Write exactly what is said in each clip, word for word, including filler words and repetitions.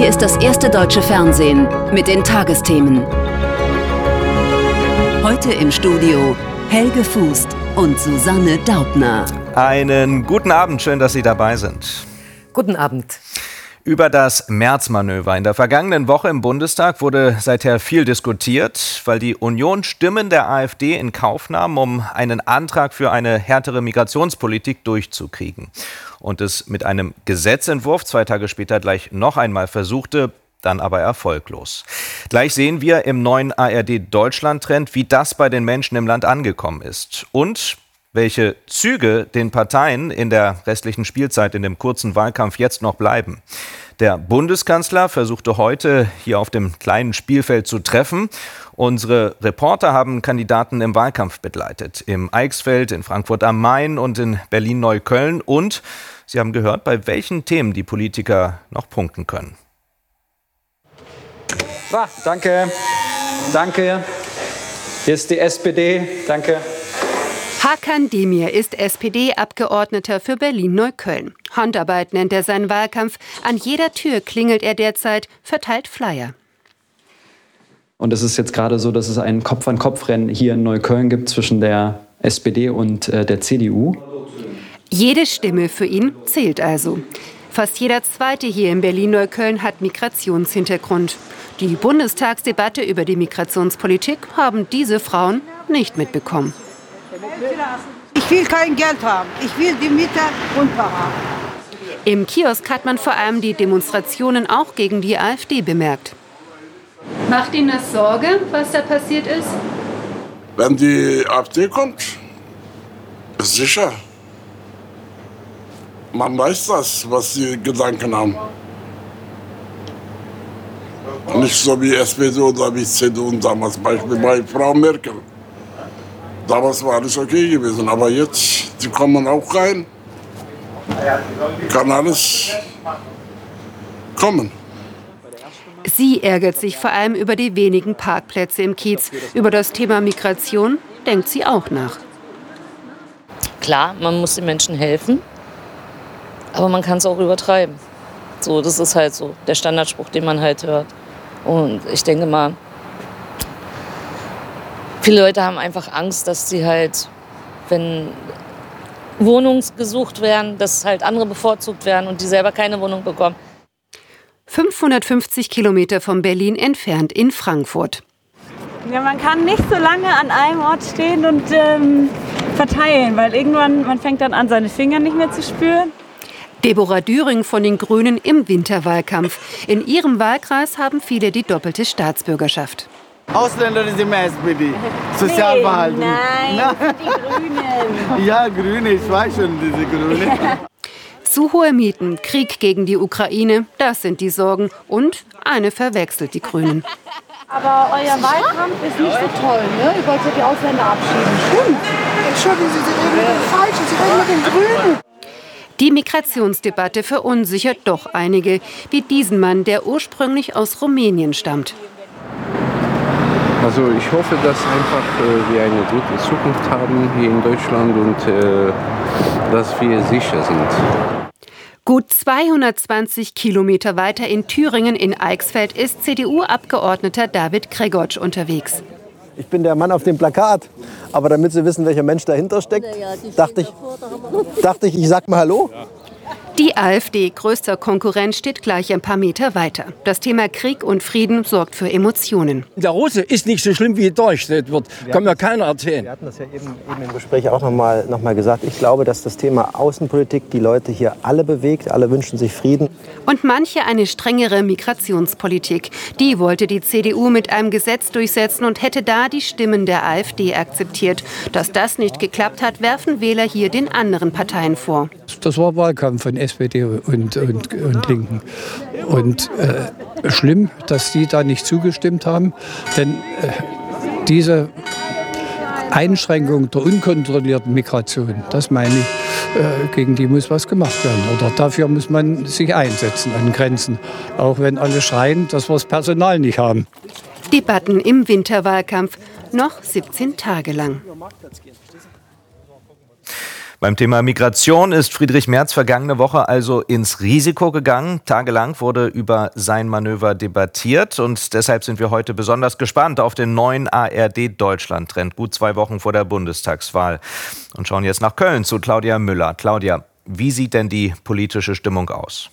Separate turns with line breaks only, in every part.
Hier ist das erste deutsche Fernsehen mit den Tagesthemen. Heute im Studio Helge Fußt und Susanne Daubner.
Einen guten Abend, schön, dass Sie dabei sind.
Guten Abend.
Über das Märzmanöver in der vergangenen Woche im Bundestag wurde seither viel diskutiert, weil die Union Stimmen der AfD in Kauf nahm, um einen Antrag für eine härtere Migrationspolitik durchzukriegen. Und es mit einem Gesetzentwurf zwei Tage später gleich noch einmal versuchte, dann aber erfolglos. Gleich sehen wir im neuen A R D-Deutschland-Trend, wie das bei den Menschen im Land angekommen ist. Und welche Züge den Parteien in der restlichen Spielzeit in dem kurzen Wahlkampf jetzt noch bleiben. Der Bundeskanzler versuchte heute hier auf dem kleinen Spielfeld zu treffen. Unsere Reporter haben Kandidaten im Wahlkampf begleitet. Im Eichsfeld, in Frankfurt am Main und in Berlin-Neukölln. Und Sie haben gehört, bei welchen Themen die Politiker noch punkten können.
So, danke. Danke. Hier ist die S P D. Danke.
Hakan Demir ist S P D-Abgeordneter für Berlin-Neukölln. Handarbeit nennt er seinen Wahlkampf. An jeder Tür klingelt er derzeit, verteilt Flyer.
Und es ist jetzt gerade so, dass es ein Kopf-an-Kopf-Rennen hier in Neukölln gibt zwischen der S P D und äh, der C D U.
Jede Stimme für ihn zählt also. Fast jeder Zweite hier in Berlin-Neukölln hat Migrationshintergrund. Die Bundestagsdebatte über die Migrationspolitik haben diese Frauen nicht mitbekommen.
Ich will kein Geld haben. Ich will die Miete runter haben.
Im Kiosk hat man vor allem die Demonstrationen auch gegen die AfD bemerkt. Macht Ihnen das Sorge, was da passiert ist?
Wenn die AfD kommt, ist sicher. Man weiß das, was die Gedanken haben. Nicht so wie S P D oder wie C D U damals, Beispiel bei Frau Merkel. Damals war alles okay gewesen, aber jetzt, die kommen auch rein, kann alles kommen.
Sie ärgert sich vor allem über die wenigen Parkplätze im Kiez. Über das Thema Migration denkt sie auch nach.
Klar, man muss den Menschen helfen, aber man kann es auch übertreiben. So, das ist halt so der Standardspruch, den man halt hört. Und ich denke mal, viele Leute haben einfach Angst, dass sie halt, wenn Wohnungen gesucht werden, dass halt andere bevorzugt werden und die selber keine Wohnung bekommen.
fünfhundertfünfzig Kilometer von Berlin entfernt in Frankfurt.
Ja, man kann nicht so lange an einem Ort stehen und ähm, verteilen, weil irgendwann man fängt dann an, seine Finger nicht mehr zu spüren.
Deborah Düring von den Grünen im Winterwahlkampf. In ihrem Wahlkreis haben viele die doppelte Staatsbürgerschaft.
Ausländer sind immer S P D. Sozialverhalten.
Nee, nein, das sind die Grünen.
Ja, Grüne, ich weiß schon, diese Grüne.
Zu hohe Mieten, Krieg gegen die Ukraine, das sind die Sorgen. Und eine verwechselt die Grünen.
Aber euer Wahlkampf ist nicht so toll, ne? Ihr wollt ja die Ausländer abschieben. Stimmt.
Entschuldigen Sie, Sie reden mit den Falschen, Sie reden mit den Grünen.
Die Migrationsdebatte verunsichert doch einige, wie diesen Mann, der ursprünglich aus Rumänien stammt.
Also ich hoffe, dass einfach äh, wir eine gute Zukunft haben hier in Deutschland und äh, dass wir sicher sind.
Gut zweihundertzwanzig Kilometer weiter in Thüringen in Eichsfeld ist C D U-Abgeordneter David Gregorc unterwegs.
Ich bin der Mann auf dem Plakat, aber damit Sie wissen, welcher Mensch dahinter steckt, dachte ich, dachte ich, ich sag mal Hallo.
Die AfD, größter Konkurrent, steht gleich ein paar Meter weiter. Das Thema Krieg und Frieden sorgt für Emotionen.
Der Russe ist nicht so schlimm, wie dargestellt wird. Kann mir keiner erzählen.
Wir hatten das ja eben, eben im Gespräch auch noch mal, noch mal gesagt. Ich glaube, dass das Thema Außenpolitik die Leute hier alle bewegt. Alle wünschen sich Frieden.
Und manche eine strengere Migrationspolitik. Die wollte die C D U mit einem Gesetz durchsetzen und hätte da die Stimmen der AfD akzeptiert. Dass das nicht geklappt hat, werfen Wähler hier den anderen Parteien vor.
Das war Wahlkampf von S P D und, und, und Linken. Und äh, schlimm, dass die da nicht zugestimmt haben. Denn äh, diese Einschränkung der unkontrollierten Migration, das meine ich, äh, gegen die muss was gemacht werden. Oder dafür muss man sich einsetzen an Grenzen. Auch wenn alle schreien, dass wir das Personal nicht haben.
Debatten im Winterwahlkampf, noch siebzehn Tage lang.
Beim Thema Migration ist Friedrich Merz vergangene Woche also ins Risiko gegangen. Tagelang wurde über sein Manöver debattiert und deshalb sind wir heute besonders gespannt auf den neuen A R D-Deutschland-Trend, gut zwei Wochen vor der Bundestagswahl. Und schauen jetzt nach Köln zu Claudia Müller. Claudia, wie sieht denn die politische Stimmung aus?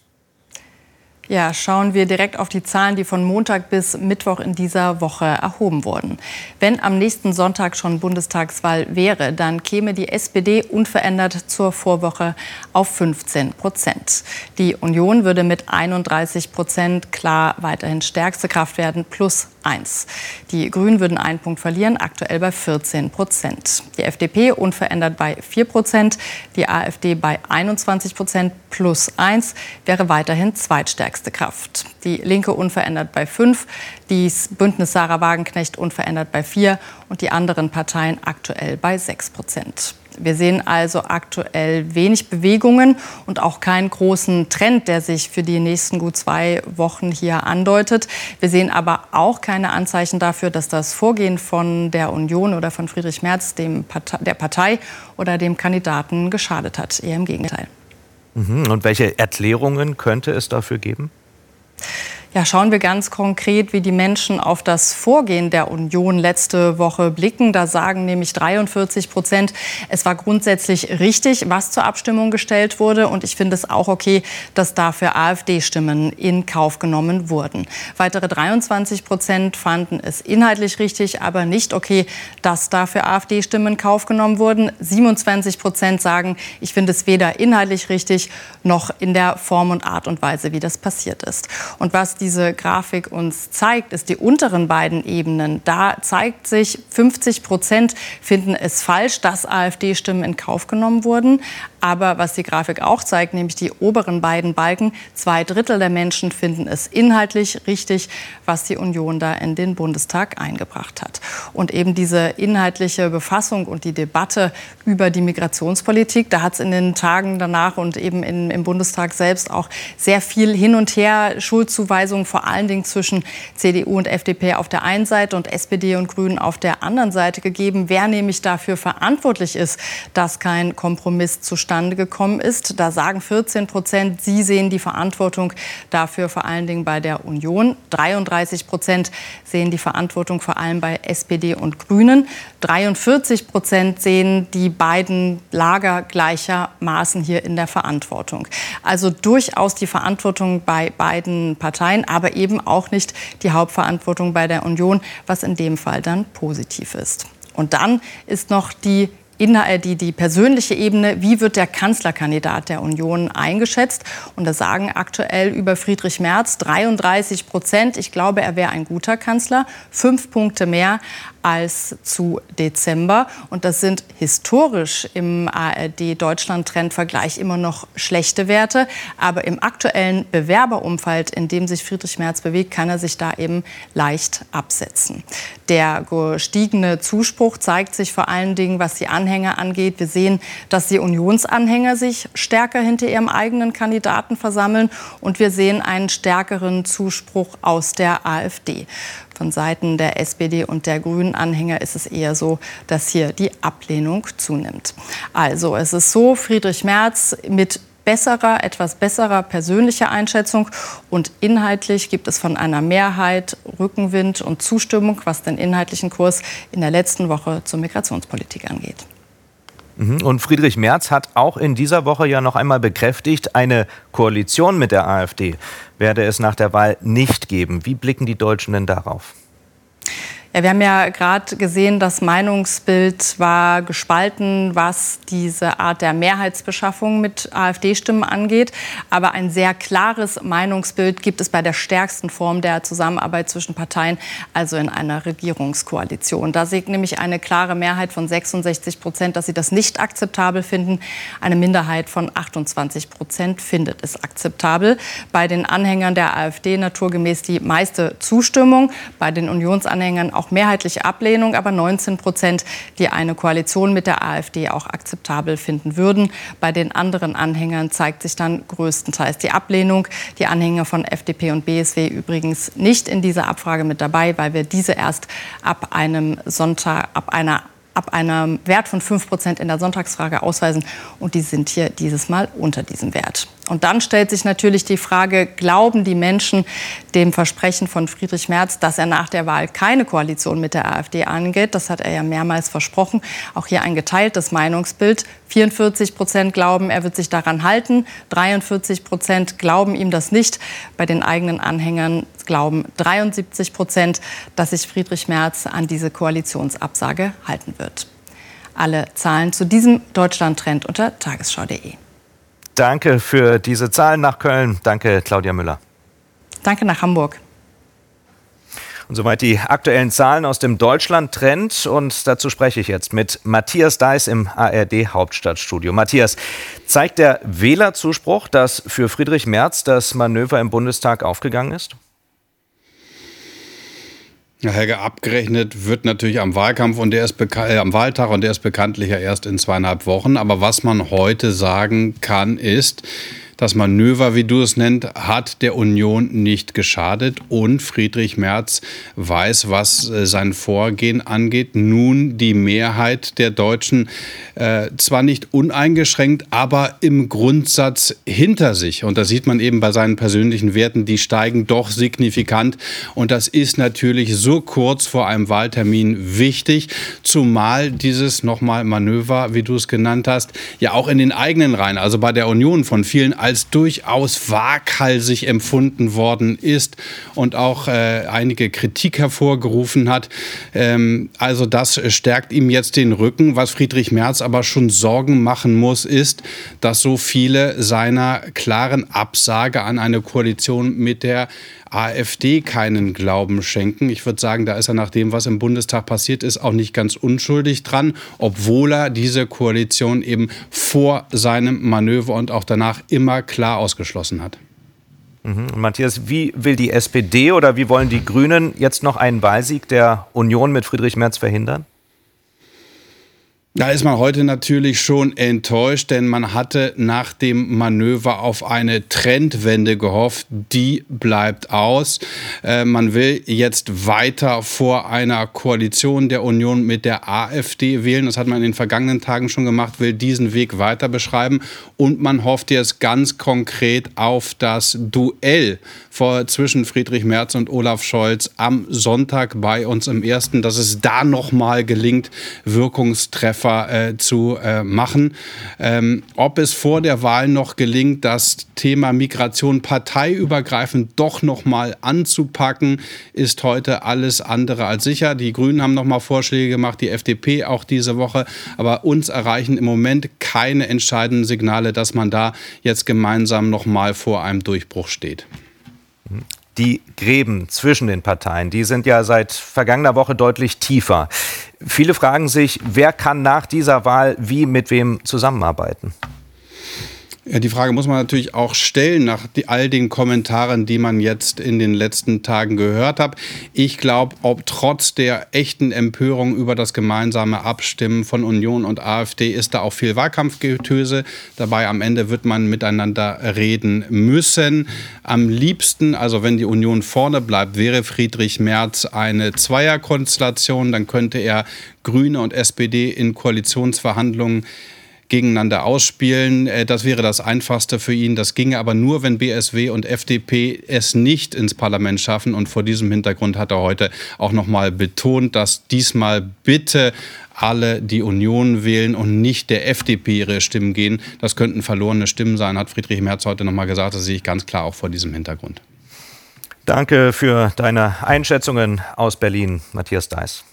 Ja, schauen wir direkt auf die Zahlen, die von Montag bis Mittwoch in dieser Woche erhoben wurden. Wenn am nächsten Sonntag schon Bundestagswahl wäre, dann käme die S P D unverändert zur Vorwoche auf fünfzehn Prozent. Die Union würde mit einunddreißig Prozent klar weiterhin stärkste Kraft werden, plus eins. Die Grünen würden einen Punkt verlieren, aktuell bei vierzehn Prozent. Die F D P unverändert bei vier Prozent, die AfD bei einundzwanzig Prozent, plus eins, wäre weiterhin zweitstärkste Kraft. Die Linke unverändert bei fünf, das Bündnis Sarah Wagenknecht unverändert bei vier und die anderen Parteien aktuell bei sechs Prozent. Wir sehen also aktuell wenig Bewegungen und auch keinen großen Trend, der sich für die nächsten gut zwei Wochen hier andeutet. Wir sehen aber auch keine Anzeichen dafür, dass das Vorgehen von der Union oder von Friedrich Merz, dem Partei, der Partei oder dem Kandidaten geschadet hat. Eher im Gegenteil.
Und welche Erklärungen könnte es dafür geben?
Ja, schauen wir ganz konkret, wie die Menschen auf das Vorgehen der Union letzte Woche blicken. Da sagen nämlich dreiundvierzig Prozent, es war grundsätzlich richtig, was zur Abstimmung gestellt wurde. Und ich finde es auch okay, dass dafür AfD-Stimmen in Kauf genommen wurden. Weitere dreiundzwanzig Prozent fanden es inhaltlich richtig, aber nicht okay, dass dafür AfD-Stimmen in Kauf genommen wurden. siebenundzwanzig Prozent sagen, ich finde es weder inhaltlich richtig noch in der Form und Art und Weise, wie das passiert ist. Und was diese Grafik uns zeigt, ist die unteren beiden Ebenen. Da zeigt sich, fünfzig Prozent finden es falsch, dass AfD-Stimmen in Kauf genommen wurden. Aber was die Grafik auch zeigt, nämlich die oberen beiden Balken, zwei Drittel der Menschen finden es inhaltlich richtig, was die Union da in den Bundestag eingebracht hat. Und eben diese inhaltliche Befassung und die Debatte über die Migrationspolitik, da hat es in den Tagen danach und eben in, im Bundestag selbst auch sehr viel hin und her Schuldzuweisungen, vor allen Dingen zwischen C D U und F D P auf der einen Seite und S P D und Grünen auf der anderen Seite gegeben, wer nämlich dafür verantwortlich ist, dass kein Kompromiss zustande gekommen ist. Da sagen vierzehn Prozent, sie sehen die Verantwortung dafür vor allen Dingen bei der Union. dreiunddreißig Prozent sehen die Verantwortung vor allem bei S P D und Grünen. dreiundvierzig Prozent sehen die beiden Lager gleichermaßen hier in der Verantwortung. Also durchaus die Verantwortung bei beiden Parteien, aber eben auch nicht die Hauptverantwortung bei der Union, was in dem Fall dann positiv ist. Und dann ist noch die Die, die persönliche Ebene, wie wird der Kanzlerkandidat der Union eingeschätzt? Und da sagen aktuell über Friedrich Merz dreiunddreißig Prozent, ich glaube, er wäre ein guter Kanzler, fünf Punkte mehr als zu Dezember. Und das sind historisch im A R D-Deutschland-Trend-Vergleich immer noch schlechte Werte. Aber im aktuellen Bewerberumfeld, in dem sich Friedrich Merz bewegt, kann er sich da eben leicht absetzen. Der gestiegene Zuspruch zeigt sich vor allen Dingen, was die Anhänger angeht. Wir sehen, dass die Unionsanhänger sich stärker hinter ihrem eigenen Kandidaten versammeln. Und wir sehen einen stärkeren Zuspruch aus der AfD. Von Seiten der S P D und der Grünen Anhänger ist es eher so, dass hier die Ablehnung zunimmt. Also es ist so, Friedrich Merz mit besserer, etwas besserer persönlicher Einschätzung und inhaltlich gibt es von einer Mehrheit Rückenwind und Zustimmung, was den inhaltlichen Kurs in der letzten Woche zur Migrationspolitik angeht.
Und Friedrich Merz hat auch in dieser Woche ja noch einmal bekräftigt, eine Koalition mit der AfD werde es nach der Wahl nicht geben. Wie blicken die Deutschen denn darauf?
Ja, wir haben ja gerade gesehen, das Meinungsbild war gespalten, was diese Art der Mehrheitsbeschaffung mit AfD-Stimmen angeht. Aber ein sehr klares Meinungsbild gibt es bei der stärksten Form der Zusammenarbeit zwischen Parteien, also in einer Regierungskoalition. Da sieht nämlich eine klare Mehrheit von sechsundsechzig Prozent, dass sie das nicht akzeptabel finden. Eine Minderheit von achtundzwanzig Prozent findet es akzeptabel. Bei den Anhängern der AfD naturgemäß die meiste Zustimmung, bei den Unionsanhängern auch mehrheitliche Ablehnung, aber neunzehn Prozent, die eine Koalition mit der AfD auch akzeptabel finden würden. Bei den anderen Anhängern zeigt sich dann größtenteils die Ablehnung. Die Anhänger von F D P und B S W übrigens nicht in dieser Abfrage mit dabei, weil wir diese erst ab einem Sonntag, ab einer ab einem Wert von fünf Prozent in der Sonntagsfrage ausweisen. Und die sind hier dieses Mal unter diesem Wert. Und dann stellt sich natürlich die Frage, glauben die Menschen dem Versprechen von Friedrich Merz, dass er nach der Wahl keine Koalition mit der AfD angeht? Das hat er ja mehrmals versprochen. Auch hier ein geteiltes Meinungsbild. vierundvierzig Prozent glauben, er wird sich daran halten. dreiundvierzig Prozent glauben ihm das nicht. Bei den eigenen Anhängern glauben dreiundsiebzig Prozent, dass sich Friedrich Merz an diese Koalitionsabsage halten wird. Alle Zahlen zu diesem Deutschland-Trend unter tagesschau punkt de.
Danke für diese Zahlen nach Köln. Danke, Claudia Müller.
Danke nach Hamburg.
Und soweit die aktuellen Zahlen aus dem Deutschland-Trend. Und dazu spreche ich jetzt mit Matthias Deiß im A R D-Hauptstadtstudio. Matthias, zeigt der Wählerzuspruch, dass für Friedrich Merz das Manöver im Bundestag aufgegangen ist?
Ja, Helge, abgerechnet wird natürlich am Wahlkampf und der ist äh, am Wahltag und der ist bekanntlich ja erst in zweieinhalb Wochen. Aber was man heute sagen kann, ist, das Manöver, wie du es nennst, hat der Union nicht geschadet und Friedrich Merz weiß, was äh, sein Vorgehen angeht. Nun die Mehrheit der Deutschen äh, zwar nicht uneingeschränkt, aber im Grundsatz hinter sich. Und das sieht man eben bei seinen persönlichen Werten, die steigen doch signifikant. Und das ist natürlich so kurz vor einem Wahltermin wichtig, zumal dieses nochmal Manöver, wie du es genannt hast, ja auch in den eigenen Reihen, also bei der Union von vielen als durchaus waghalsig empfunden worden ist und auch äh, einige Kritik hervorgerufen hat. Ähm, also das stärkt ihm jetzt den Rücken. Was Friedrich Merz aber schon Sorgen machen muss, ist, dass so viele seiner klaren Absage an eine Koalition mit der AfD keinen Glauben schenken. Ich würde sagen, da ist er nach dem, was im Bundestag passiert ist, auch nicht ganz unschuldig dran, obwohl er diese Koalition eben vor seinem Manöver und auch danach immer klar ausgeschlossen hat.
Mhm. Matthias, wie will die S P D oder wie wollen die Grünen jetzt noch einen Wahlsieg der Union mit Friedrich Merz verhindern?
Da ist man heute natürlich schon enttäuscht, denn man hatte nach dem Manöver auf eine Trendwende gehofft. Die bleibt aus. Äh, man will jetzt weiter vor einer Koalition der Union mit der AfD wählen. Das hat man in den vergangenen Tagen schon gemacht, will diesen Weg weiter beschreiben. Und man hofft jetzt ganz konkret auf das Duell vor, zwischen Friedrich Merz und Olaf Scholz am Sonntag bei uns im Ersten, dass es da nochmal gelingt, Wirkungstreffer Äh, zu äh, machen. Ähm, ob es vor der Wahl noch gelingt, das Thema Migration parteiübergreifend doch noch mal anzupacken, ist heute alles andere als sicher. Die Grünen haben noch mal Vorschläge gemacht, die F D P auch diese Woche. Aber uns erreichen im Moment keine entscheidenden Signale, dass man da jetzt gemeinsam noch mal vor einem Durchbruch steht.
Die Gräben zwischen den Parteien, die sind ja seit vergangener Woche deutlich tiefer. Viele fragen sich, wer kann nach dieser Wahl wie mit wem zusammenarbeiten?
Ja, die Frage muss man natürlich auch stellen nach die, all den Kommentaren, die man jetzt in den letzten Tagen gehört hat. Ich glaube, ob trotz der echten Empörung über das gemeinsame Abstimmen von Union und AfD ist da auch viel Wahlkampfgetöse dabei. Am Ende wird man miteinander reden müssen. Am liebsten, also wenn die Union vorne bleibt, wäre Friedrich Merz eine Zweierkonstellation. Dann könnte er Grüne und S P D in Koalitionsverhandlungen gegeneinander ausspielen. Das wäre das Einfachste für ihn. Das ginge aber nur, wenn B S W und F D P es nicht ins Parlament schaffen. Und vor diesem Hintergrund hat er heute auch noch mal betont, dass diesmal bitte alle die Union wählen und nicht der F D P ihre Stimmen gehen. Das könnten verlorene Stimmen sein, hat Friedrich Merz heute noch mal gesagt. Das sehe ich ganz klar auch vor diesem Hintergrund.
Danke für deine Einschätzungen aus Berlin, Matthias Deiß.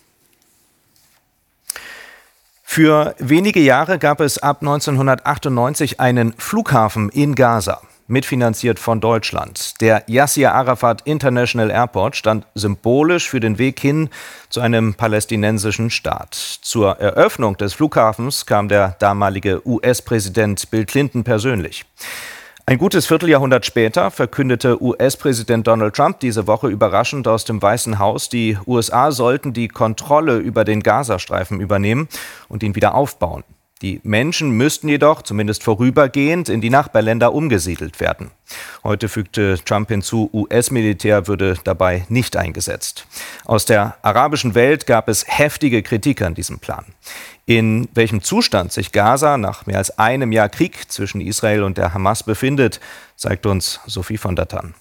Für wenige Jahre gab es ab neunzehnhundertachtundneunzig einen Flughafen in Gaza, mitfinanziert von Deutschland. Der Yasser Arafat International Airport stand symbolisch für den Weg hin zu einem palästinensischen Staat. Zur Eröffnung des Flughafens kam der damalige U S-Präsident Bill Clinton persönlich. Ein gutes Vierteljahrhundert später verkündete U S-Präsident Donald Trump diese Woche überraschend aus dem Weißen Haus, die U S A sollten die Kontrolle über den Gazastreifen übernehmen und ihn wieder aufbauen. Die Menschen müssten jedoch, zumindest vorübergehend, in die Nachbarländer umgesiedelt werden. Heute fügte Trump hinzu, U S-Militär würde dabei nicht eingesetzt. Aus der arabischen Welt gab es heftige Kritik an diesem Plan. In welchem Zustand sich Gaza nach mehr als einem Jahr Krieg zwischen Israel und der Hamas befindet, zeigt uns Sophie von der Tann.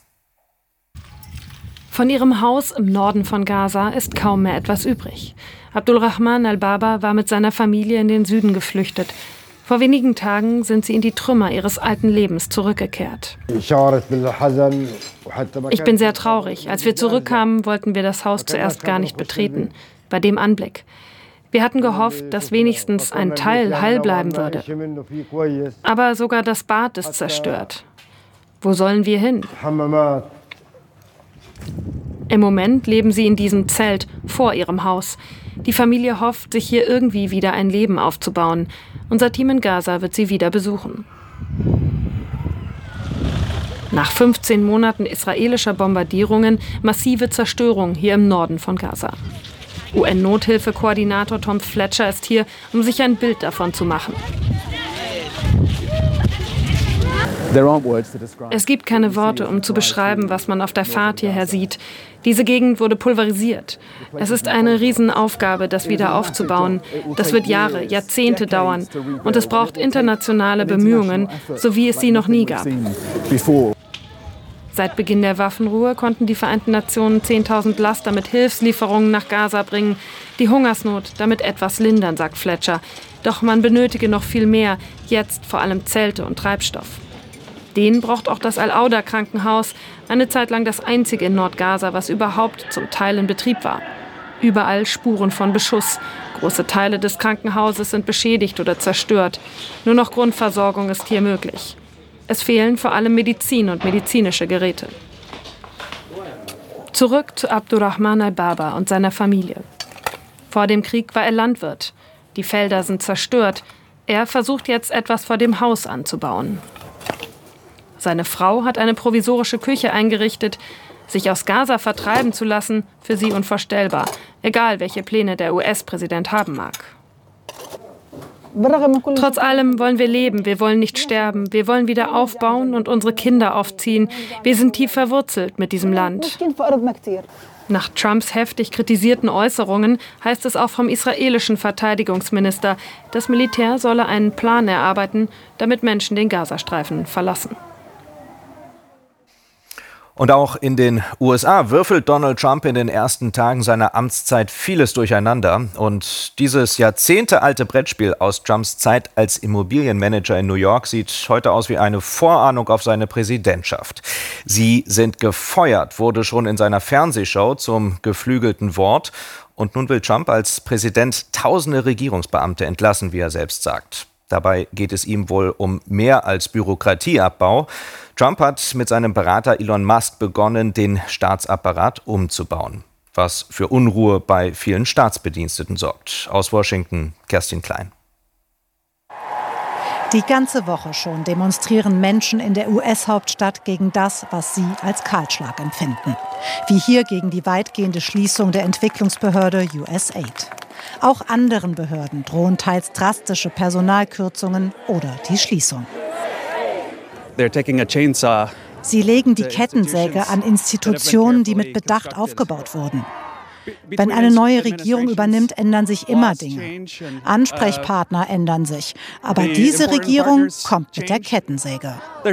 Von ihrem Haus im Norden von Gaza ist kaum mehr etwas übrig. Abdulrahman al-Baba war mit seiner Familie in den Süden geflüchtet. Vor wenigen Tagen sind sie in die Trümmer ihres alten Lebens zurückgekehrt. Ich bin sehr traurig. Als wir zurückkamen, wollten wir das Haus zuerst gar nicht betreten. Bei dem Anblick. Wir hatten gehofft, dass wenigstens ein Teil heil bleiben würde. Aber sogar das Bad ist zerstört. Wo sollen wir hin? Im Moment leben sie in diesem Zelt vor ihrem Haus. Die Familie hofft, sich hier irgendwie wieder ein Leben aufzubauen. Unser Team in Gaza wird sie wieder besuchen. Nach fünfzehn Monaten israelischer Bombardierungen massive Zerstörung hier im Norden von Gaza. U N-Nothilfe-Koordinator Tom Fletcher ist hier, um sich ein Bild davon zu machen. Es gibt keine Worte, um zu beschreiben, was man auf der Fahrt hierher sieht. Diese Gegend wurde pulverisiert. Es ist eine Riesenaufgabe, das wieder aufzubauen. Das wird Jahre, Jahrzehnte dauern. Und es braucht internationale Bemühungen, so wie es sie noch nie gab. Seit Beginn der Waffenruhe konnten die Vereinten Nationen zehntausend Laster mit Hilfslieferungen nach Gaza bringen. Die Hungersnot damit etwas lindern, sagt Fletcher. Doch man benötige noch viel mehr, jetzt vor allem Zelte und Treibstoff. Den braucht auch das Al-Auda-Krankenhaus, eine Zeit lang das einzige in Nordgaza, was überhaupt zum Teil in Betrieb war. Überall Spuren von Beschuss. Große Teile des Krankenhauses sind beschädigt oder zerstört. Nur noch Grundversorgung ist hier möglich. Es fehlen vor allem Medizin und medizinische Geräte. Zurück zu Abdulrahman al-Baba und seiner Familie. Vor dem Krieg war er Landwirt. Die Felder sind zerstört. Er versucht jetzt etwas vor dem Haus anzubauen. Seine Frau hat eine provisorische Küche eingerichtet. Sich aus Gaza vertreiben zu lassen, für sie unvorstellbar. Egal, welche Pläne der U S-Präsident haben mag. Trotz allem wollen wir leben, wir wollen nicht sterben. Wir wollen wieder aufbauen und unsere Kinder aufziehen. Wir sind tief verwurzelt mit diesem Land. Nach Trumps heftig kritisierten Äußerungen heißt es auch vom israelischen Verteidigungsminister, das Militär solle einen Plan erarbeiten, damit Menschen den Gazastreifen verlassen.
Und auch in den U S A würfelt Donald Trump in den ersten Tagen seiner Amtszeit vieles durcheinander. Und dieses jahrzehntealte Brettspiel aus Trumps Zeit als Immobilienmanager in New York sieht heute aus wie eine Vorahnung auf seine Präsidentschaft. Sie sind gefeuert, wurde schon in seiner Fernsehshow zum geflügelten Wort. Und nun will Trump als Präsident tausende Regierungsbeamte entlassen, wie er selbst sagt. Dabei geht es ihm wohl um mehr als Bürokratieabbau. Trump hat mit seinem Berater Elon Musk begonnen, den Staatsapparat umzubauen, was für Unruhe bei vielen Staatsbediensteten sorgt. Aus Washington, Kerstin Klein.
Die ganze Woche schon demonstrieren Menschen in der U S-Hauptstadt gegen das, was sie als Kahlschlag empfinden. Wie hier gegen die weitgehende Schließung der Entwicklungsbehörde U S A I D. Auch anderen Behörden drohen teils drastische Personalkürzungen oder die Schließung. Sie legen die Kettensäge an Institutionen, die mit Bedacht aufgebaut wurden. Wenn eine neue Regierung übernimmt, ändern sich immer Dinge. Ansprechpartner ändern sich. Aber diese Regierung kommt mit der Kettensäge. Hier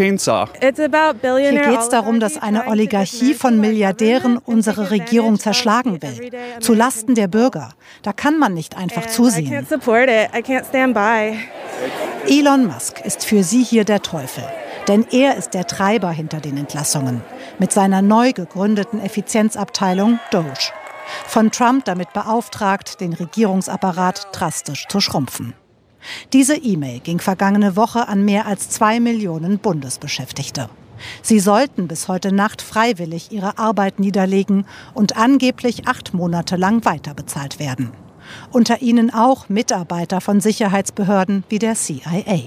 geht es darum, dass eine Oligarchie von Milliardären unsere Regierung zerschlagen will. Zu Lasten der Bürger. Da kann man nicht einfach zusehen. Elon Musk ist für sie hier der Teufel. Denn er ist der Treiber hinter den Entlassungen. Mit seiner neu gegründeten Effizienzabteilung Doge. Von Trump damit beauftragt, den Regierungsapparat drastisch zu schrumpfen. Diese E-Mail ging vergangene Woche an mehr als zwei Millionen Bundesbeschäftigte. Sie sollten bis heute Nacht freiwillig ihre Arbeit niederlegen und angeblich acht Monate lang weiterbezahlt werden. Unter ihnen auch Mitarbeiter von Sicherheitsbehörden wie der C I A.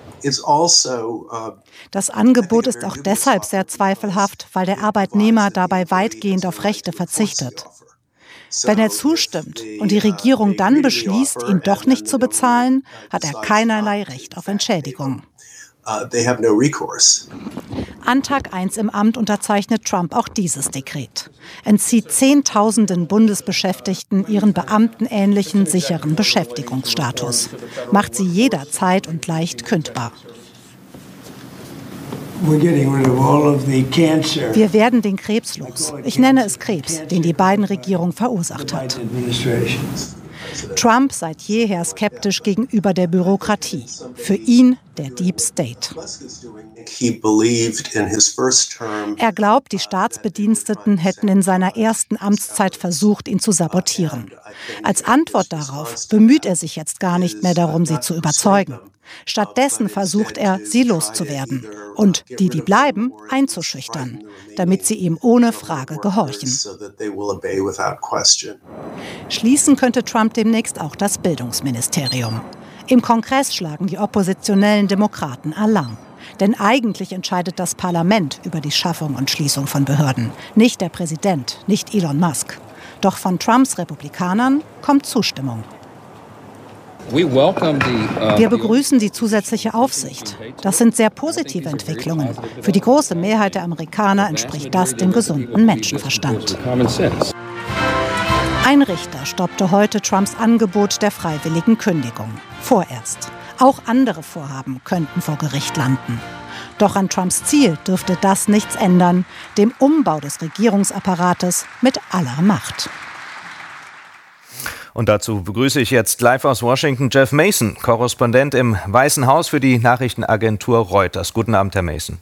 Das Angebot ist auch deshalb sehr zweifelhaft, weil der Arbeitnehmer dabei weitgehend auf Rechte verzichtet. Wenn er zustimmt und die Regierung dann beschließt, ihn doch nicht zu bezahlen, hat er keinerlei Recht auf Entschädigung. An Tag eins im Amt unterzeichnet Trump auch dieses Dekret. Entzieht Zehntausenden Bundesbeschäftigten ihren beamtenähnlichen sicheren Beschäftigungsstatus. Macht sie jederzeit und leicht kündbar. Wir werden den Krebs los. Ich nenne es Krebs, den die Biden-Regierung verursacht hat. Trump seit jeher skeptisch gegenüber der Bürokratie. Für ihn der Deep State. Er glaubt, die Staatsbediensteten hätten in seiner ersten Amtszeit versucht, ihn zu sabotieren. Als Antwort darauf bemüht er sich jetzt gar nicht mehr darum, sie zu überzeugen. Stattdessen versucht er, sie loszuwerden und die, die bleiben, einzuschüchtern, damit sie ihm ohne Frage gehorchen. Schließen könnte Trump demnächst auch das Bildungsministerium. Im Kongress schlagen die oppositionellen Demokraten Alarm. Denn eigentlich entscheidet das Parlament über die Schaffung und Schließung von Behörden, nicht der Präsident, nicht Elon Musk. Doch von Trumps Republikanern kommt Zustimmung. Wir begrüßen die zusätzliche Aufsicht. Das sind sehr positive Entwicklungen. Für die große Mehrheit der Amerikaner entspricht das dem gesunden Menschenverstand. Ein Richter stoppte heute Trumps Angebot der freiwilligen Kündigung. Vorerst. Auch andere Vorhaben könnten vor Gericht landen. Doch an Trumps Ziel dürfte das nichts ändern, dem Umbau des Regierungsapparates mit aller Macht.
Und dazu begrüße ich jetzt live aus Washington Jeff Mason, Korrespondent im Weißen Haus für die Nachrichtenagentur Reuters. Guten Abend, Herr Mason.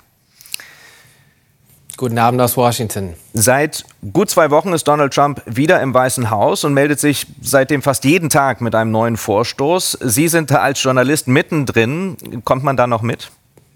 Guten Abend aus Washington.
Seit gut zwei Wochen ist Donald Trump wieder im Weißen Haus und meldet sich seitdem fast jeden Tag mit einem neuen Vorstoß. Sie sind da als Journalist mittendrin. Kommt man da noch mit?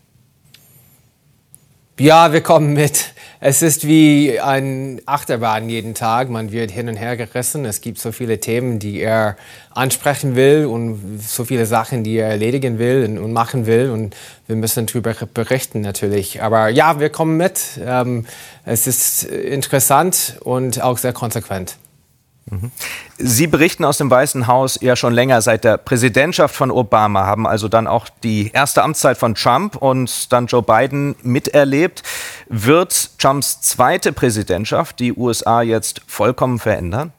Ja, wir kommen mit. Es ist wie ein Achterbahn jeden Tag. Man wird hin und her gerissen. Es gibt so viele Themen, die er ansprechen will und so viele Sachen, die er erledigen will und machen will. Und wir müssen darüber berichten natürlich. Aber ja, wir kommen mit. Ähm, es ist interessant und auch sehr konsequent.
Sie berichten aus dem Weißen Haus ja schon länger seit der Präsidentschaft von Obama, haben also dann auch die erste Amtszeit von Trump und dann Joe Biden miterlebt. Wird Trumps zweite Präsidentschaft die U S A jetzt vollkommen verändern?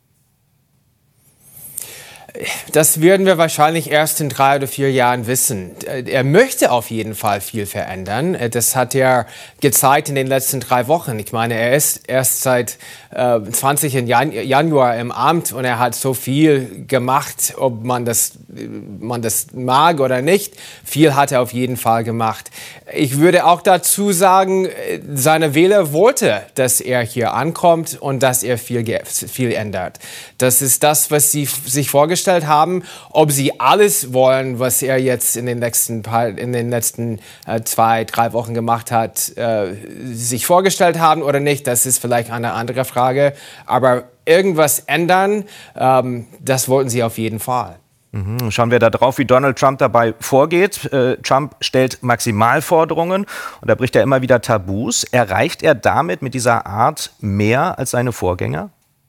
Das werden wir wahrscheinlich erst in drei oder vier Jahren wissen. Er möchte auf jeden Fall viel verändern. Das hat er gezeigt in den letzten drei Wochen. Ich meine, er ist erst seit äh, zwanzigsten Januar im Amt und er hat so viel gemacht, ob man das, man das mag oder nicht. Viel hat er auf jeden Fall gemacht. Ich würde auch dazu sagen, seine Wähler wollte, dass er hier ankommt und dass er viel, viel ändert. Das ist das, was sie sich vorgestellt haben. Ob sie alles wollen, was er jetzt in den letzten, paar, in den letzten äh, zwei, drei Wochen gemacht hat, äh, sich vorgestellt haben oder nicht, das ist vielleicht eine andere Frage. Aber irgendwas ändern, ähm, das wollten sie auf jeden Fall.
Mhm. Schauen wir da drauf, wie Donald Trump dabei vorgeht. Äh, Trump stellt Maximalforderungen und da bricht er immer wieder Tabus. Erreicht er damit mit dieser Art mehr als seine Vorgänger?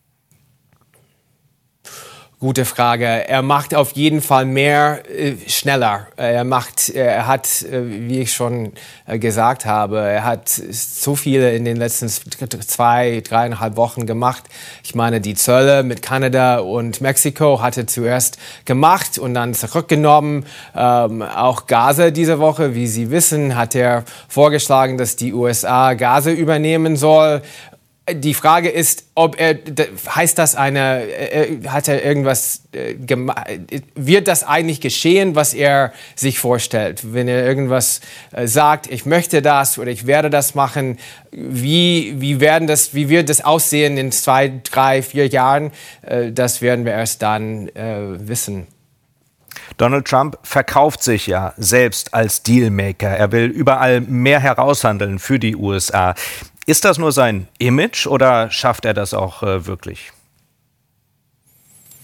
Gute Frage. Er macht auf jeden Fall mehr äh, schneller. Er macht, er hat, äh, wie ich schon äh, gesagt habe, er hat so viele in den letzten zwei, dreieinhalb Wochen gemacht. Ich meine, die Zölle mit Kanada und Mexiko hat er zuerst gemacht und dann zurückgenommen. Ähm, auch Gaza diese Woche, wie Sie wissen, hat er vorgeschlagen, dass die U S A Gaza übernehmen soll. Die Frage ist, ob er, heißt das eine, hat er irgendwas, wird das eigentlich geschehen, was er sich vorstellt? Wenn er irgendwas sagt, ich möchte das oder ich werde das machen, wie, wie werden das, wie wird das aussehen in zwei, drei, vier Jahren? Das werden wir erst dann wissen.
Donald Trump verkauft sich ja selbst als Dealmaker. Er will überall mehr heraushandeln für die U S A. Ist das nur sein Image oder schafft er das auch äh, wirklich?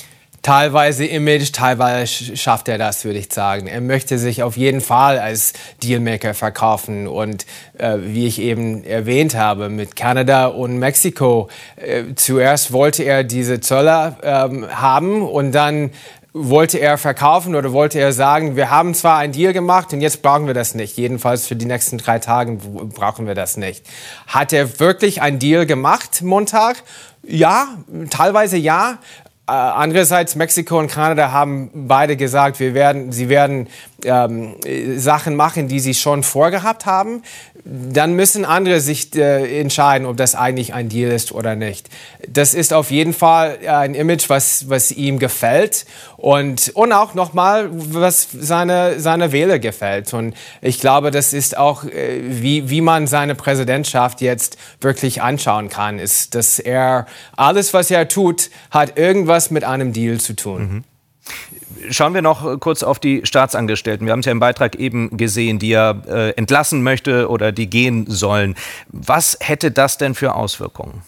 teilweise Image, teilweise schafft er das, würde ich sagen. Er möchte sich auf jeden Fall als Dealmaker verkaufen. Und äh, wie ich eben erwähnt habe, mit Kanada und Mexiko, äh, zuerst wollte er diese Zölle ähm, haben und dann wollte er verkaufen oder wollte er sagen, wir haben zwar einen Deal gemacht und jetzt brauchen wir das nicht. Jedenfalls für die nächsten drei Tage brauchen wir das nicht. Hat er wirklich einen Deal gemacht, Montag? Ja, teilweise ja. Äh, andererseits, Mexiko und Kanada haben beide gesagt, wir werden, sie werden ähm, Sachen machen, die sie schon vorgehabt haben. Dann müssen andere sich äh, entscheiden, ob das eigentlich ein Deal ist oder nicht. Das ist auf jeden Fall ein Image, was, was ihm gefällt und, und auch nochmal, was seine, seine Wähler gefällt. Und ich glaube, das ist auch, äh, wie, wie man seine Präsidentschaft jetzt wirklich anschauen kann, ist, dass er, alles, was er tut, hat irgendwas mit einem Deal zu tun.
Mhm. Schauen wir noch kurz auf die Staatsangestellten. Wir haben es ja im Beitrag eben gesehen, die er äh, entlassen möchte oder die gehen sollen. Was hätte das denn für Auswirkungen?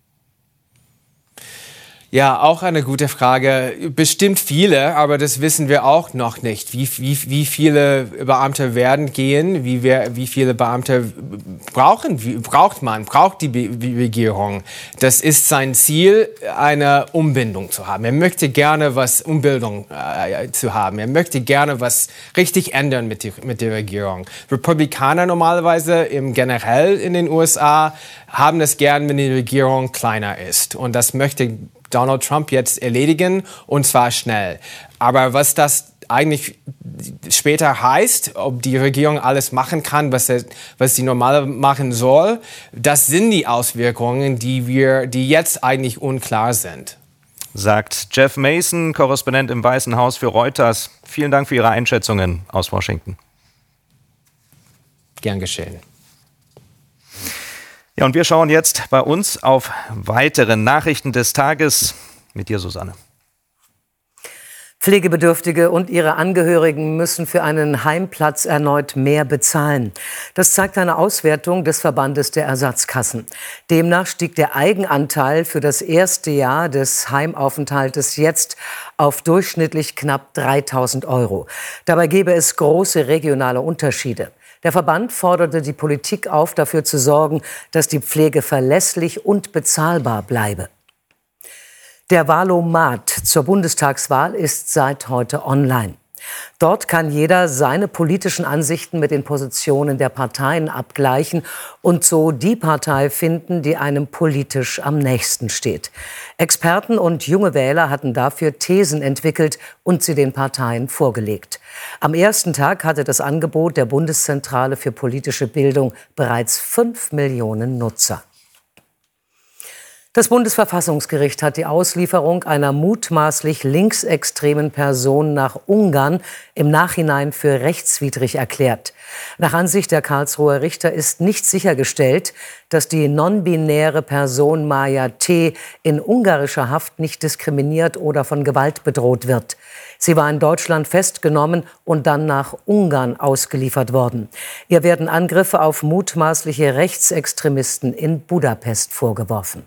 Ja, auch eine gute Frage. Bestimmt viele, aber das wissen wir auch noch nicht. Wie, wie, wie viele Beamte werden gehen? Wie, wer, wie viele Beamte brauchen, wie, braucht man, braucht die, die Regierung? Das ist sein Ziel, eine Umbildung zu haben. Er möchte gerne was Umbildung äh, zu haben. Er möchte gerne was richtig ändern mit, die, mit der Regierung. Republikaner normalerweise im generell in den U S A haben es gern, wenn die Regierung kleiner ist. Und das möchte Donald Trump jetzt erledigen, und zwar schnell. Aber was das eigentlich später heißt, ob die Regierung alles machen kann, was, er, was sie normal machen soll, das sind die Auswirkungen, die, wir, die jetzt eigentlich unklar sind.
Sagt Jeff Mason, Korrespondent im Weißen Haus für Reuters. Vielen Dank für Ihre Einschätzungen aus Washington.
Gern geschehen.
Ja, und wir schauen jetzt bei uns auf weitere Nachrichten des Tages mit dir, Susanne.
Pflegebedürftige und ihre Angehörigen müssen für einen Heimplatz erneut mehr bezahlen. Das zeigt eine Auswertung des Verbandes der Ersatzkassen. Demnach stieg der Eigenanteil für das erste Jahr des Heimaufenthaltes jetzt auf durchschnittlich knapp dreitausend Euro. Dabei gebe es große regionale Unterschiede. Der Verband forderte die Politik auf, dafür zu sorgen, dass die Pflege verlässlich und bezahlbar bleibe. Der Wahlomat zur Bundestagswahl ist seit heute online. Dort kann jeder seine politischen Ansichten mit den Positionen der Parteien abgleichen und so die Partei finden, die einem politisch am nächsten steht. Experten und junge Wähler hatten dafür Thesen entwickelt und sie den Parteien vorgelegt. Am ersten Tag hatte das Angebot der Bundeszentrale für politische Bildung bereits fünf Millionen Nutzer. Das Bundesverfassungsgericht hat die Auslieferung einer mutmaßlich linksextremen Person nach Ungarn im Nachhinein für rechtswidrig erklärt. Nach Ansicht der Karlsruher Richter ist nicht sichergestellt, dass die non-binäre Person Maja T. in ungarischer Haft nicht diskriminiert oder von Gewalt bedroht wird. Sie war in Deutschland festgenommen und dann nach Ungarn ausgeliefert worden. Ihr werden Angriffe auf mutmaßliche Rechtsextremisten in Budapest vorgeworfen.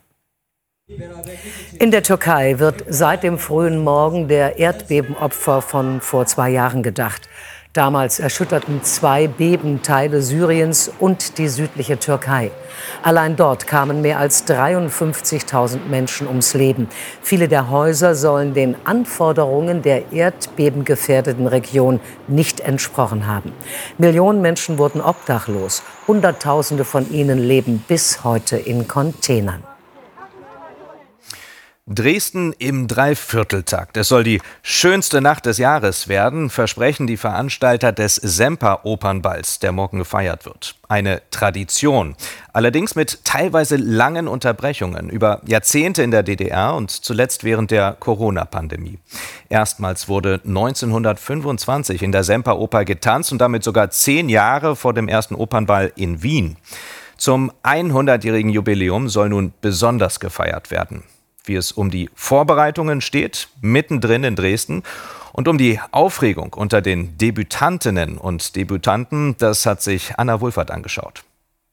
In der Türkei wird seit dem frühen Morgen der Erdbebenopfer von vor zwei Jahren gedacht. Damals erschütterten zwei Beben Teile Syriens und die südliche Türkei. Allein dort kamen mehr als dreiundfünfzigtausend Menschen ums Leben. Viele der Häuser sollen den Anforderungen der erdbebengefährdeten Region nicht entsprochen haben. Millionen Menschen wurden obdachlos. Hunderttausende von ihnen leben bis heute in Containern.
Dresden im Dreivierteltakt. Es soll die schönste Nacht des Jahres werden, versprechen die Veranstalter des Semper-Opernballs, der morgen gefeiert wird. Eine Tradition. Allerdings mit teilweise langen Unterbrechungen über Jahrzehnte in der D D R und zuletzt während der Corona-Pandemie. Erstmals wurde neunzehnhundertfünfundzwanzig in der Semperoper getanzt und damit sogar zehn Jahre vor dem ersten Opernball in Wien. Zum hundertjährigen Jubiläum soll nun besonders gefeiert werden. Wie es um die Vorbereitungen steht, mittendrin in Dresden. Und um die Aufregung unter den Debütantinnen und Debütanten, das hat sich Anna Wulfert angeschaut.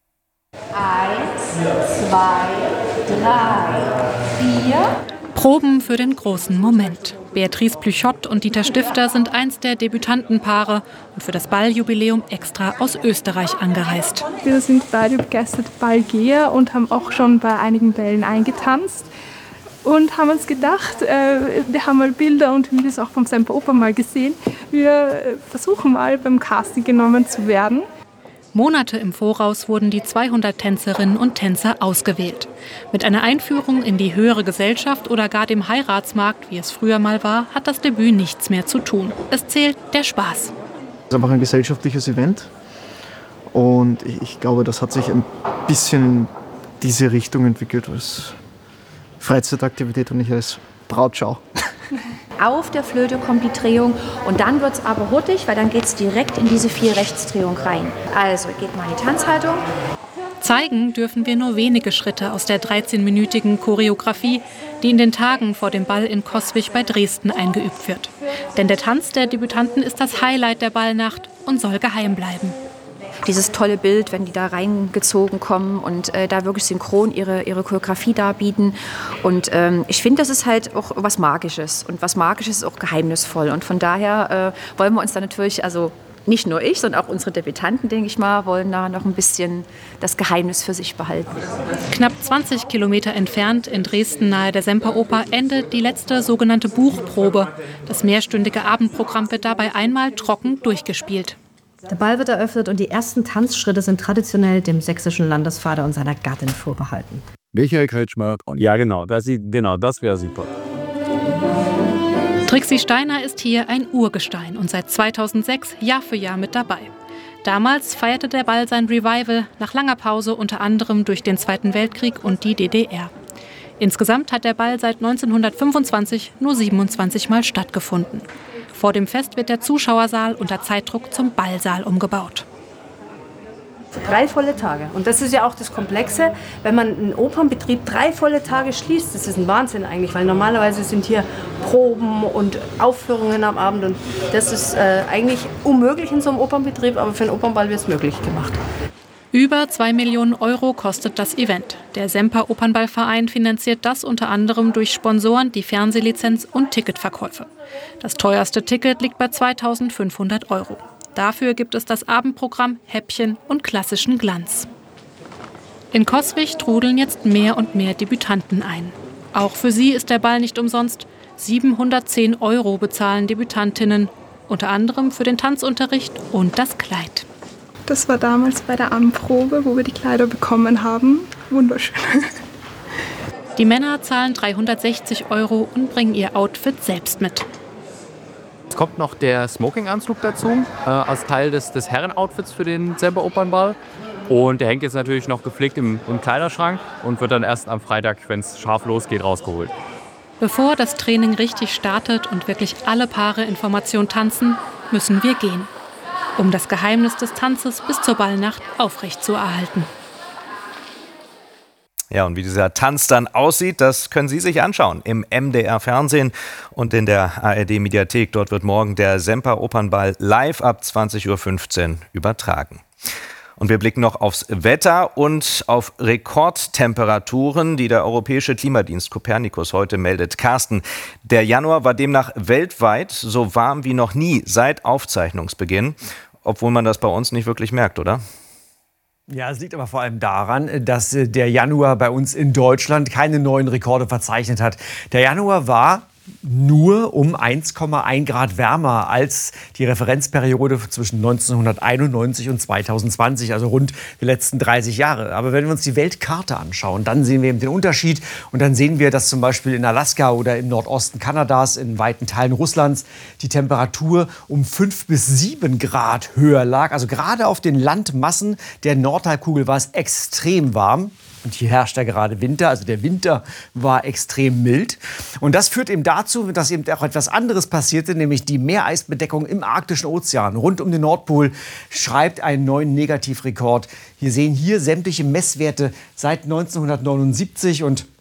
Eins, zwei, drei, vier.
Proben für den großen Moment.
Beatrice Plüchott und Dieter Stifter sind eins der Debütantenpaare und für das Balljubiläum extra aus Österreich angereist.
Wir sind beide begeisterte Ballgeher und haben auch schon bei einigen Bällen eingetanzt. Und haben uns gedacht, äh, wir haben mal Bilder und Videos auch vom Semper Opernball gesehen. Wir versuchen mal beim Casting genommen zu werden.
Monate im Voraus wurden die zweihundert Tänzerinnen und Tänzer ausgewählt. Mit einer Einführung in die höhere Gesellschaft oder gar dem Heiratsmarkt, wie es früher mal war, hat das Debüt nichts mehr zu tun. Es zählt der Spaß.
Es ist einfach ein gesellschaftliches Event. Und ich glaube, das hat sich ein bisschen in diese Richtung entwickelt, als Freizeitaktivität und nicht als Brautschau.
Auf der Flöte kommt die Drehung und dann wird es aber hurtig, weil dann geht es direkt in diese Vierrechtsdrehung rein. Also geht mal in die Tanzhaltung.
Zeigen dürfen wir nur wenige Schritte aus der dreizehnminütigen Choreografie, die in den Tagen vor dem Ball in Coswig bei Dresden eingeübt wird. Denn der Tanz der Debütanten ist das Highlight der Ballnacht und soll geheim bleiben.
Dieses tolle Bild, wenn die da reingezogen kommen und äh, da wirklich synchron ihre, ihre Choreografie darbieten. Und ähm, ich finde, das ist halt auch was Magisches. Und was Magisches ist auch geheimnisvoll. Und von daher äh, wollen wir uns da natürlich, also nicht nur ich, sondern auch unsere Debütanten, denke ich mal, wollen da noch ein bisschen das Geheimnis für sich behalten.
Knapp zwanzig Kilometer entfernt in Dresden nahe der Semperoper endet die letzte sogenannte Buchprobe. Das mehrstündige Abendprogramm wird dabei einmal trocken durchgespielt.
Der Ball wird eröffnet und die ersten Tanzschritte sind traditionell dem sächsischen Landesvater und seiner Gattin vorbehalten.
Michael Kretschmer. Ja, genau, das, genau, das wäre super.
Trixie Steiner ist hier ein Urgestein und seit zweitausendsechs Jahr für Jahr mit dabei. Damals feierte der Ball sein Revival nach langer Pause unter anderem durch den Zweiten Weltkrieg und die D D R. Insgesamt hat der Ball seit neunzehnhundertfünfundzwanzig nur siebenundzwanzig Mal stattgefunden. Vor dem Fest wird der Zuschauersaal unter Zeitdruck zum Ballsaal umgebaut.
Drei volle Tage. Und das ist ja auch das Komplexe, wenn man einen Opernbetrieb drei volle Tage schließt. Das ist ein Wahnsinn eigentlich, weil normalerweise sind hier Proben und Aufführungen am Abend. Und das ist äh, eigentlich unmöglich in so einem Opernbetrieb, aber für einen Opernball wird es möglich gemacht.
Über zwei Millionen Euro kostet das Event. Der Semper Opernballverein finanziert das unter anderem durch Sponsoren, die Fernsehlizenz und Ticketverkäufe. Das teuerste Ticket liegt bei zweitausendfünfhundert Euro. Dafür gibt es das Abendprogramm, Häppchen und klassischen Glanz. In Coswig trudeln jetzt mehr und mehr Debütanten ein. Auch für sie ist der Ball nicht umsonst. siebenhundertzehn Euro bezahlen Debütantinnen, unter anderem für den Tanzunterricht und das Kleid.
Das war damals bei der Anprobe, wo wir die Kleider bekommen haben. Wunderschön.
Die Männer zahlen dreihundertsechzig Euro und bringen ihr Outfit selbst mit.
Es kommt noch der Smoking-Anzug dazu, äh, als Teil des, des Herren-Outfits für den Semper Opernball. Und der hängt jetzt natürlich noch gepflegt im, im Kleiderschrank und wird dann erst am Freitag, wenn es scharf losgeht, rausgeholt.
Bevor das Training richtig startet und wirklich alle Paare in Formation tanzen, müssen wir gehen, um das Geheimnis des Tanzes bis zur Ballnacht aufrechtzuerhalten.
Ja, und wie dieser Tanz dann aussieht, das können Sie sich anschauen im M D R-Fernsehen und in der A R D-Mediathek. Dort wird morgen der Semper Opernball live ab zwanzig Uhr fünfzehn übertragen. Und wir blicken noch aufs Wetter und auf Rekordtemperaturen, die der Europäische Klimadienst Copernicus heute meldet. Carsten, der Januar war demnach weltweit so warm wie noch nie seit Aufzeichnungsbeginn, obwohl man das bei uns nicht wirklich merkt, oder?
Ja, es liegt aber vor allem daran, dass der Januar bei uns in Deutschland keine neuen Rekorde verzeichnet hat. Der Januar war nur um eins Komma eins Grad wärmer als die Referenzperiode zwischen neunzehnhunderteinundneunzig und zweitausendzwanzig, also rund die letzten dreißig Jahre. Aber wenn wir uns die Weltkarte anschauen, dann sehen wir eben den Unterschied. Und dann sehen wir, dass zum Beispiel in Alaska oder im Nordosten Kanadas, in weiten Teilen Russlands, die Temperatur um fünf bis sieben Grad höher lag. Also gerade auf den Landmassen der Nordhalbkugel war es extrem warm. Und hier herrscht ja gerade Winter, also der Winter war extrem mild. Und das führt eben dazu, dass eben auch etwas anderes passierte, nämlich die Meereisbedeckung im Arktischen Ozean rund um den Nordpol schreibt einen neuen Negativrekord. Wir sehen hier sämtliche Messwerte seit neunzehnhundertneunundsiebzig und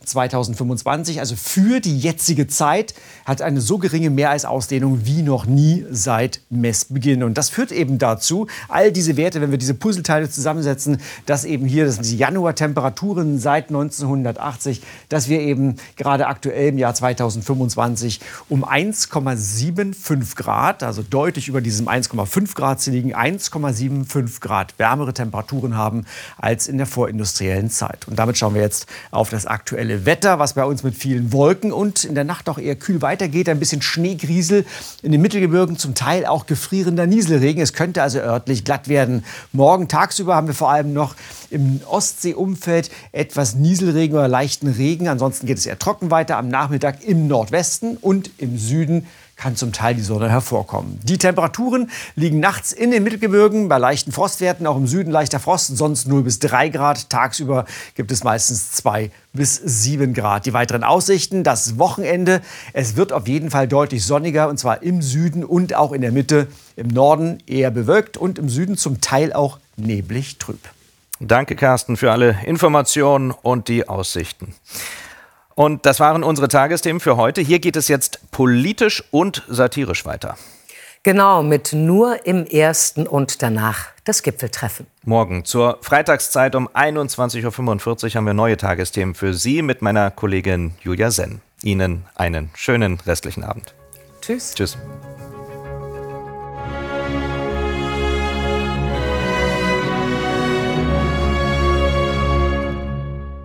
zweitausendfünfundzwanzig, also für die jetzige Zeit, hat eine so geringe Meereisausdehnung wie noch nie seit Messbeginn. Und das führt eben dazu, all diese Werte, wenn wir diese Puzzleteile zusammensetzen, dass eben hier, das sind die Januartemperaturen seit neunzehnhundertachtzig, dass wir eben gerade aktuell im Jahr zweitausendfünfundzwanzig um eins Komma fünfundsiebzig Grad, also deutlich über diesem eins Komma fünf Grad Ziel liegen, eins Komma fünfundsiebzig Grad wärmere Temperaturen haben als in der vorindustriellen Zeit. Und damit schauen wir jetzt auf das aktuelle Wetter, was bei uns mit vielen Wolken und in der Nacht auch eher kühl weitergeht. Ein bisschen Schneegriesel in den Mittelgebirgen, zum Teil auch gefrierender Nieselregen. Es könnte also örtlich glatt werden. Morgen tagsüber haben wir vor allem noch im Ostseeumfeld etwas Nieselregen oder leichten Regen. Ansonsten geht es eher trocken weiter. Am Nachmittag im Nordwesten und im Süden kann zum Teil die Sonne hervorkommen. Die Temperaturen liegen nachts in den Mittelgebirgen bei leichten Frostwerten, auch im Süden leichter Frost, sonst null bis drei Grad. Tagsüber gibt es meistens zwei bis sieben Grad. Die weiteren Aussichten, das Wochenende. Es wird auf jeden Fall deutlich sonniger, und zwar im Süden und auch in der Mitte. Im Norden eher bewölkt und im Süden zum Teil auch neblig trüb.
Danke, Carsten, für alle Informationen und die Aussichten. Und das waren unsere Tagesthemen für heute. Hier geht es jetzt politisch und satirisch weiter.
Genau, mit Nur im Ersten und danach das Gipfeltreffen.
Morgen zur Freitagszeit um einundzwanzig Uhr fünfundvierzig haben wir neue Tagesthemen für Sie mit meiner Kollegin Julia Senn. Ihnen einen schönen restlichen Abend.
Tschüss.
Tschüss.